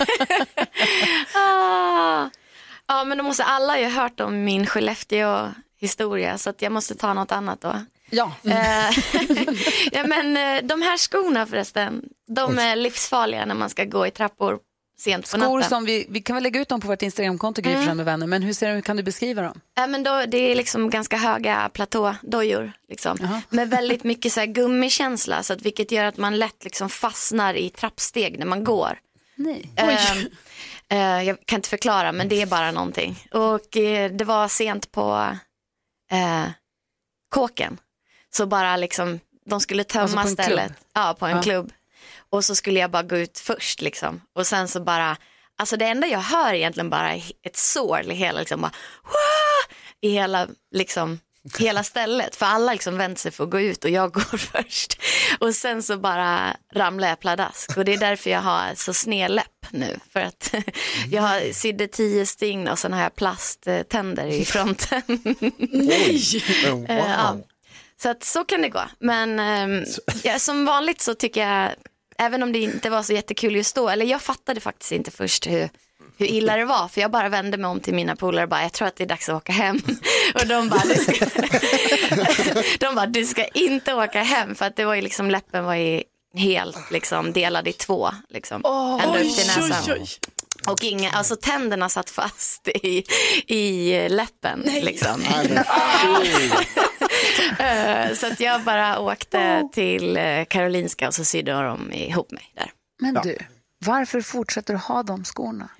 ah. Ja, men då måste alla ju ha hört om min Skellefteå-historia. Så att jag måste ta något annat då. Ja. ja, men de här skorna förresten, de är livsfarliga när man ska gå i trappor sent på skor natten. Som vi, vi kan väl lägga ut dem på vårt Instagramkonto, Gry mm. med vänner. Men hur, ser, hur kan du beskriva dem? Ja, men då, det är liksom ganska höga platådojor liksom, uh-huh. med väldigt mycket så här gummikänsla, så att, vilket gör att man lätt liksom fastnar i trappsteg när man går. Nej. Uh, uh, jag kan inte förklara, men det är bara någonting. Och uh, det var sent på uh, kåken. Så bara liksom, de skulle tömma alltså stället. Ja, på en ja. klubb. Och så skulle jag bara gå ut först liksom. Och sen så bara, alltså det enda jag hör är egentligen bara ett sorl i hela, liksom bara, Wah! i hela, liksom, hela stället. För alla liksom vänder sig för att gå ut och jag går först. Och sen så bara ramlar jag pladask. Och det är därför jag har så sned läpp nu. För att jag har sydde tio sting och sen har jag plasttänder i fronten. Nej! Wow. Ja. Så att så kan det gå. Men um, ja, som vanligt så tycker jag, även om det inte var så jättekul just då, eller jag fattade faktiskt inte först hur, hur illa det var. För jag bara vände mig om till mina polare och bara, jag tror att det är dags att åka hem. Och de bara, du ska, de bara, du ska inte åka hem. För att det var ju liksom, läppen var ju helt liksom delad i två. Liksom, oh, ända upp till näsan. Oj, oj. Och inga, alltså tänderna satt fast i, i läppen. Nej. Liksom. Så att jag bara åkte oh. till Karolinska och så sydde de ihop mig där. Men ja. du, varför fortsätter du ha de skorna?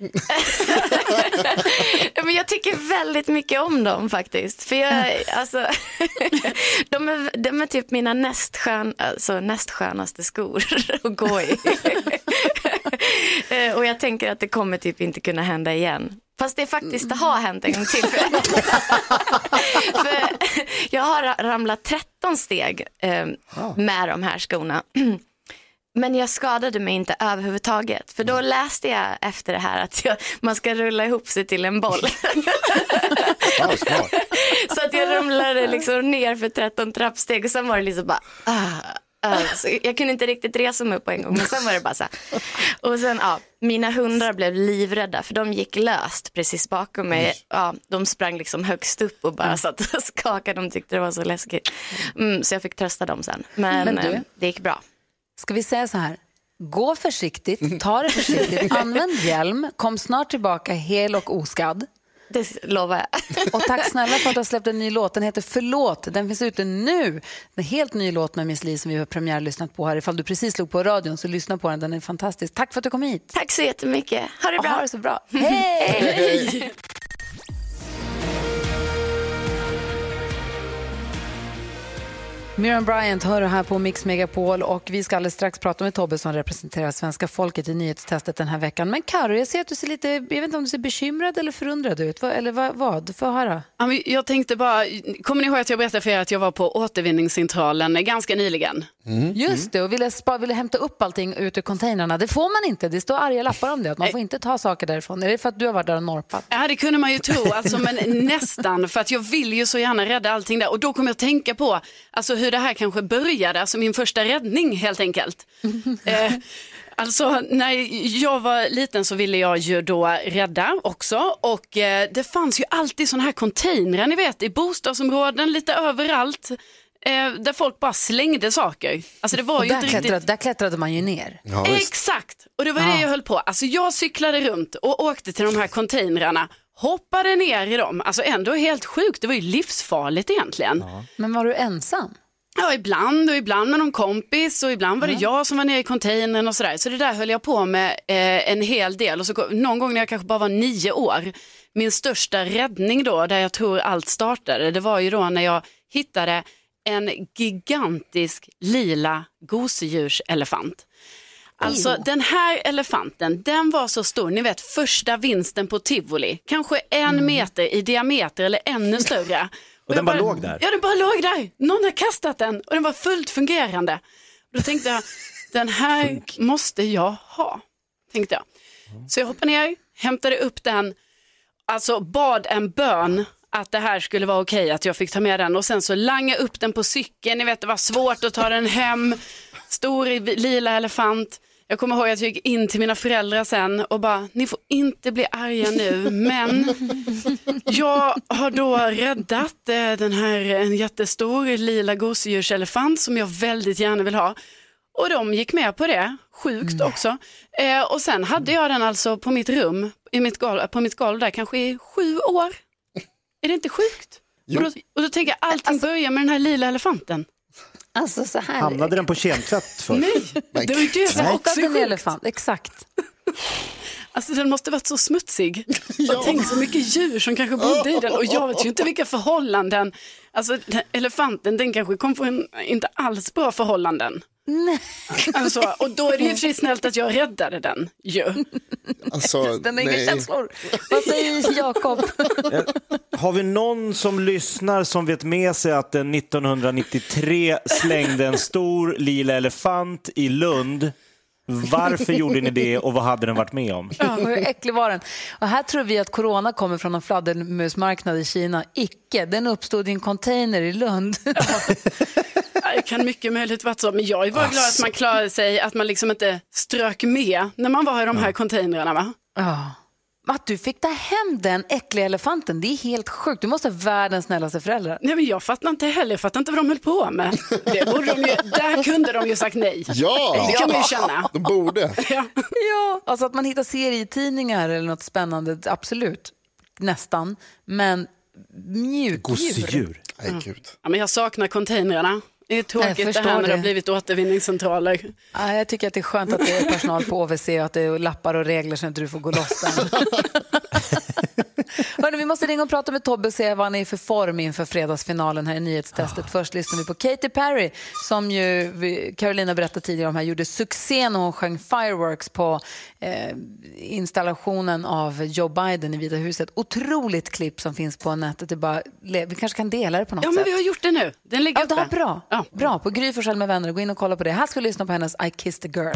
Men jag tycker väldigt mycket om dem faktiskt. För jag, alltså, de, är, de är typ mina nästskön, alltså, nästskönaste skor att gå i. Och jag tänker att det kommer typ inte kunna hända igen. Fast det faktiskt har hänt en gång till. För jag har ramlat tretton steg eh, med de här skorna. Men jag skadade mig inte överhuvudtaget. För då läste jag efter det här att jag, man ska rulla ihop sig till en boll. Ja, smart. Så att jag ramlade liksom ner för tretton trappsteg. Och sen var det liksom bara... Ah, Alltså, jag kunde inte riktigt resa mig upp på en gång. Men sen var det bara så här. Och sen, ja, mina hundar blev livrädda. För de gick löst precis bakom mig. Ja, de sprang liksom högst upp och bara satt och skakade. De tyckte det var så läskigt. mm, Så jag fick trösta dem sen. Men, Men du, det gick bra. Ska vi säga så här: gå försiktigt, ta det försiktigt, använd hjälm, kom snart tillbaka hel och oskadd. Det lovar jag. Och tack snälla för att du har släppt en ny låt. Den heter Förlåt. Den finns ute nu. En helt ny låt med Miss Li som vi har premiärlyssnat på här. Ifall du precis slog på radion så lyssna på den. Den är fantastisk. Tack för att du kom hit. Tack så jättemycket. Ha det bra. Ha det så bra. Hej! Hej! Miriam Bryant hör här på Mix Megapol och vi ska alldeles strax prata med Tobbe som representerar svenska folket i nyhetstestet den här veckan. Men Karo, jag ser att du ser lite, jag vet inte om du ser bekymrad eller förundrad ut, eller vad? vad? Du får höra. Jag tänkte bara, kommer ni ihåg att jag berättade för er att jag var på återvinningscentralen ganska nyligen? Mm. Just det, och ville, spa, ville hämta upp allting ut ur containrarna. Det får man inte, det står arga lappar om det, att man får inte ta saker därifrån. Är det för att du har varit där och norpat? Ja, det kunde man ju tro, alltså, men nästan, för att jag vill ju så gärna rädda allting där. Och då kommer jag tänka på alltså, hur det här kanske började, alltså min första räddning helt enkelt. eh, alltså när jag var liten så ville jag ju då rädda också, och eh, det fanns ju alltid såna här containrar, ni vet, i bostadsområden lite överallt. Eh, där folk bara slängde saker. Alltså det var ju där, inte klättrade, riktigt... där klättrade man ju ner. Ja, exakt, och det var ja. det jag höll på. Alltså jag cyklade runt och åkte till de här containrarna, hoppade ner i dem. Alltså ändå helt sjukt, det var ju livsfarligt egentligen. Ja. Men var du ensam? Ja, ibland och ibland med någon kompis och ibland var det jag som var nere i containern och sådär. Så det där höll jag på med eh, en hel del. Och så någon gång när jag kanske bara var nio år, min största räddning då, där jag tror allt startade, det var ju då när jag hittade en gigantisk lila gosedjurselefant. Alltså oh. den här elefanten, den var så stor, ni vet första vinsten på Tivoli, kanske en mm. meter i diameter eller ännu större. Och, och den bara, bara låg där? Ja, den bara låg där. Någon har kastat den och den var fullt fungerande. Och då tänkte jag, den här Funk. måste jag ha, tänkte jag. Så jag hoppade ner, hämtade upp den, alltså bad en bön att det här skulle vara okej, att jag fick ta med den. Och sen så langade upp den på cykeln, ni vet det var svårt att ta den hem. Stor lila elefant. Jag kommer ihåg att jag gick in till mina föräldrar sen och bara, ni får inte bli arga nu, men jag har då räddat eh, den här en jättestor lila gosedjurselefant som jag väldigt gärna vill ha. Och de gick med på det, sjukt mm. också. Eh, och sen hade jag den alltså på mitt rum, i mitt golv, på mitt golv där kanske i sju år. Är det inte sjukt? Och då, och då tänker jag, allting alltså, börjar med den här lila elefanten. Alltså så här. Hamnade den på kemtvätt först? Nej, det var ju det som också en elefant, exakt. Alltså den måste varit så smutsig. Ja. Tänk så mycket djur som kanske bodde i den. Och jag vet ju inte vilka förhållanden. Alltså elefanten, den kanske kom från inte alls bra förhållanden. Nej. Alltså, och då är det ju för snällt att jag räddade den ju. Alltså, den har inga nej. känslor. Vad säger Jakob? Har vi någon som lyssnar som vet med sig att den nittonhundranittiotre slängde en stor lila elefant i Lund? Varför gjorde ni det och vad hade den varit med om? Ja, hur äcklig var den? Och här tror vi att corona kommer från en fladdermusmarknad i Kina. Icke, den uppstod i en container i Lund. Det kan mycket möjligt vara så, men jag är bara glad att man klarade sig, att man liksom inte strök med när man var i de här containrarna, va? Ja. Att du fick ta hem den äckliga elefanten, det är helt sjukt. Du måste ha världens snällaste föräldrar. Nej, men jag fattar inte heller, jag fattar inte vad de höll på med. Det borde de ju, där kunde de ju sagt nej. Ja, det kan man ju känna. De borde. Ja. Ja, alltså att man hittar serietidningar eller något spännande, absolut, nästan. Men mjukdjur. Gosedjur. Nej, gud. Ja, men jag saknar containrarna. Det är tråkigt det här när det har blivit återvinningscentraler. Ja, jag tycker att det är skönt att det är personal på O V C och att det är lappar och regler så att du får gå loss där. Hörrni, vi måste ringa och prata med Tobbe och se vad han är för form inför fredagsfinalen här i nyhetstestet. Oh. Först lyssnar vi på Katy Perry som ju Carolina berättade tidigare om här, gjorde succé när hon sjöng Fireworks på eh, installationen av Joe Biden i Vita huset. Otroligt klipp som finns på nätet. Det bara, vi kanske kan dela det på något ja, sätt. Ja, men vi har gjort det nu. Den ligger ja, uppe. Bra. Ja. Bra, på Gry Forssell med vänner. Gå in och kolla på det. Här ska vi lyssna på hennes I Kissed a Girl.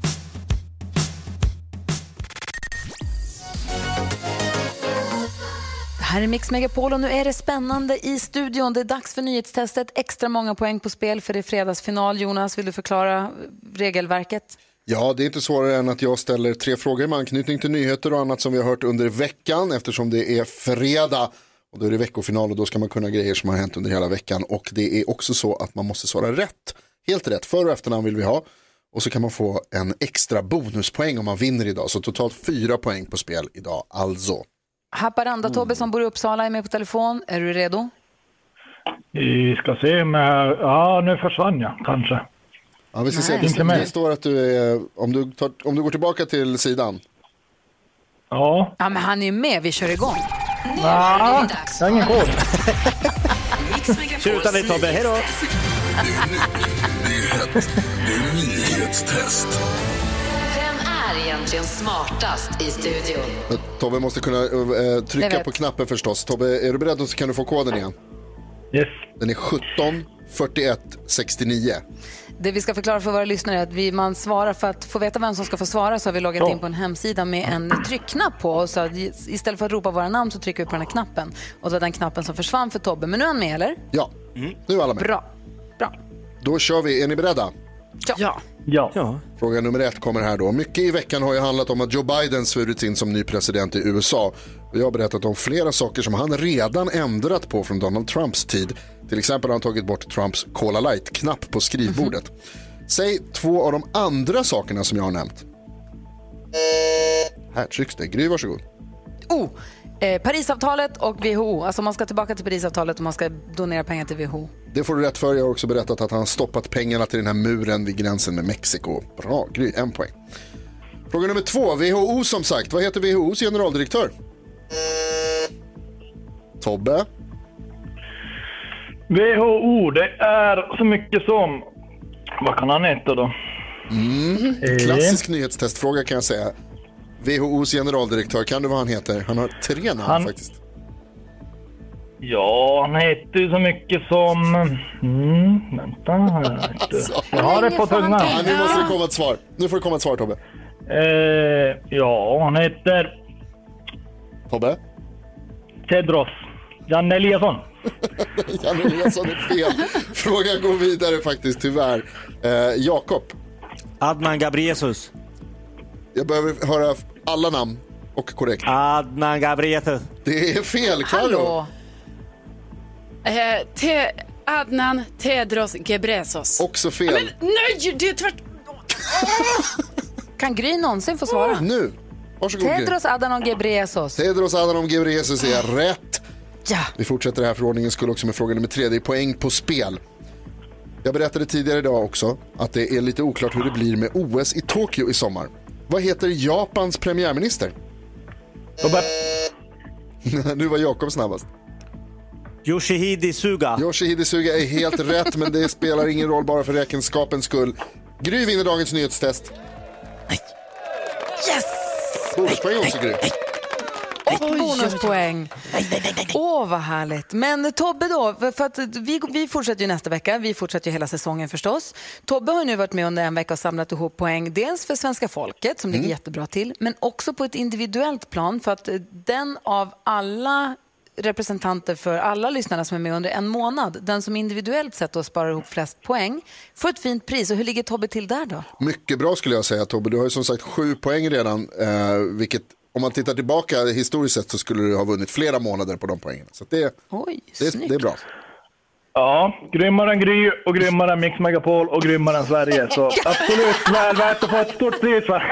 Här är Mix Megapol och nu är det spännande i studion. Det är dags för nyhetstestet. Extra många poäng på spel för det är fredagsfinal. Jonas, vill du förklara regelverket? Ja, det är inte svårare än att jag ställer tre frågor med anknytning till nyheter och annat som vi har hört under veckan eftersom det är fredag. Och då är det veckofinal och då ska man kunna grejer som har hänt under hela veckan. Och det är också så att man måste svara rätt. Helt rätt. För- och efternamn vill vi ha. Och så kan man få en extra bonuspoäng om man vinner idag. Så totalt fyra poäng på spel idag. Alltså. Haparanda Tobbe som bor i Uppsala är med på telefon. Är du redo? Vi ska se med... Ja, nu försvann jag kanske. Ja, vi ska se. Det, det står att du är... Om du, tar, om du går tillbaka till sidan. Ja. Ja, men han är ju med. Vi kör igång. Ja, det är ingen kod. Tjuta lite Tobbe, hej då. Det är hett, det är nyhetstest. Vem är egentligen smartast i studion? Tobbe måste kunna äh, trycka på knappen förstås. Tobbe, är du beredd så kan du få koden igen. Yes. Den är sjutton fyrtioett sextionio. Det vi ska förklara för våra lyssnare är att vi, man svarar för att få veta vem som ska få svara så har vi loggat ja. in på en hemsida med en tryckknapp på. Och så att istället för att ropa våra namn så trycker vi på den här knappen. Och det var den knappen som försvann för Tobbe. Men nu är han med, eller? Ja, mm. nu är alla med. Bra. Bra. Då kör vi. Är ni beredda? Ja. Ja. ja. Fråga nummer ett kommer här då. Mycket i veckan har ju handlat om att Joe Biden svurits in som ny president i U S A. Och jag har berättat om flera saker som han redan ändrat på från Donald Trumps tid. Till exempel har han tagit bort Trumps Cola Light-knapp på skrivbordet. Mm-hmm. Säg två av de andra sakerna som jag har nämnt. Här trycks det. Gry, varsågod. Oh, eh, Parisavtalet och W H O. Alltså man ska tillbaka till Parisavtalet och man ska donera pengar till W H O. Det får du rätt för. Jag har också berättat att han stoppat pengarna till den här muren vid gränsen med Mexiko. Bra, Gry. En poäng. Fråga nummer två. W H O som sagt. Vad heter W H O:s generaldirektör? Tobbe? W H O, det är så mycket som... Vad kan han heta då? Mm. Klassisk nyhetstestfråga kan jag säga. W H O:s generaldirektör, kan du vad han heter? Han har tre namn han... faktiskt. Ja, han heter ju så mycket som... Mm, vänta här. Alltså, jag har det på tungan. Ja, nu måste det komma ett svar. Nu får det komma ett svar, Tobbe. Eh, ja, han heter... Tobbe? Tedros. Janne Eliasson. Janne Eliasson är fel. Frågan går vidare faktiskt, tyvärr. Eh, Jakob. Adnan Ghebreyesus. Jag behöver höra alla namn och korrekt. Adnan Ghebreyesus. Det är fel, Karo. Hallå. Eh, te, Adnan Tedros Ghebreyesus. Också fel. Men, nej, det är tvärt... Kan Gry någonsin få svara? Nu. Varsågod, Tedros Adhanom Ghebreyesus. Tedros Adhanom Ghebreyesus är rätt. Ja. Vi fortsätter det här förordningen skulle också med fråga nummer tre. Det är poäng på spel. Jag berättade tidigare idag också att det är lite oklart hur det blir med O S i Tokyo i sommar. Vad heter Japans premiärminister? Nu var Jakob snabbast. Yoshihide Suga. Yoshihide Suga är helt rätt, men det spelar ingen roll bara för räkenskapens skull. Gry vinner dagens nyhetstest. Yes! Bonuspoäng också, Gry. Och bonuspoäng. Åh, oh, vad härligt. Men Tobbe då, för att vi, vi fortsätter ju nästa vecka. Vi fortsätter ju hela säsongen förstås. Tobbe har nu varit med under en vecka och samlat ihop poäng. Dels för svenska folket som mm. ligger jättebra till. Men också på ett individuellt plan. För att den av alla representanter för alla lyssnarna som är med under en månad, den som individuellt sett då sparar ihop flest poäng, får ett fint pris. Och hur ligger Tobbe till där då? Mycket bra skulle jag säga, Tobbe. Du har ju som sagt sju poäng redan, eh, vilket om man tittar tillbaka historiskt sett så skulle du ha vunnit flera månader på de poängen. Så det, Oj, det, det är bra. Ja, grymmare än Gry och grymmare än Mix Megapol och grymmare än Sverige. Så absolut väl värt att få ett stort pris, va?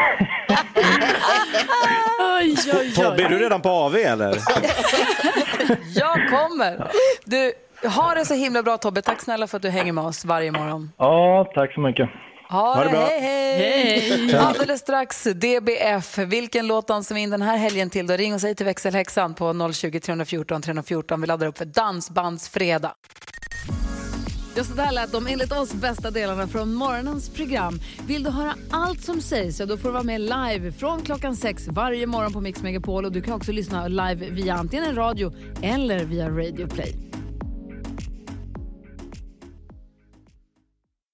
Oj, oj, oj. Tobbe, är du redan på A V eller? Jag kommer. Du, har det så himla bra, Tobbe. Tack snälla för att du hänger med oss varje morgon. Ja, tack så mycket. Ha, ha det bra. Hej, hej. hej. Alldeles strax D B F. Vilken låt dansar vi in den här helgen till? Då ring och säg till växelhäxan på noll tjugo, tre fjorton, tre fjorton. Vi laddar upp för Dansbandsfredag. Just det här lät de enligt oss bästa delarna från morgonens program. Vill du höra allt som sägs så då får du vara med live från klockan sex varje morgon på Mix Megapol. Och du kan också lyssna live via antingen radio eller via Radio Play.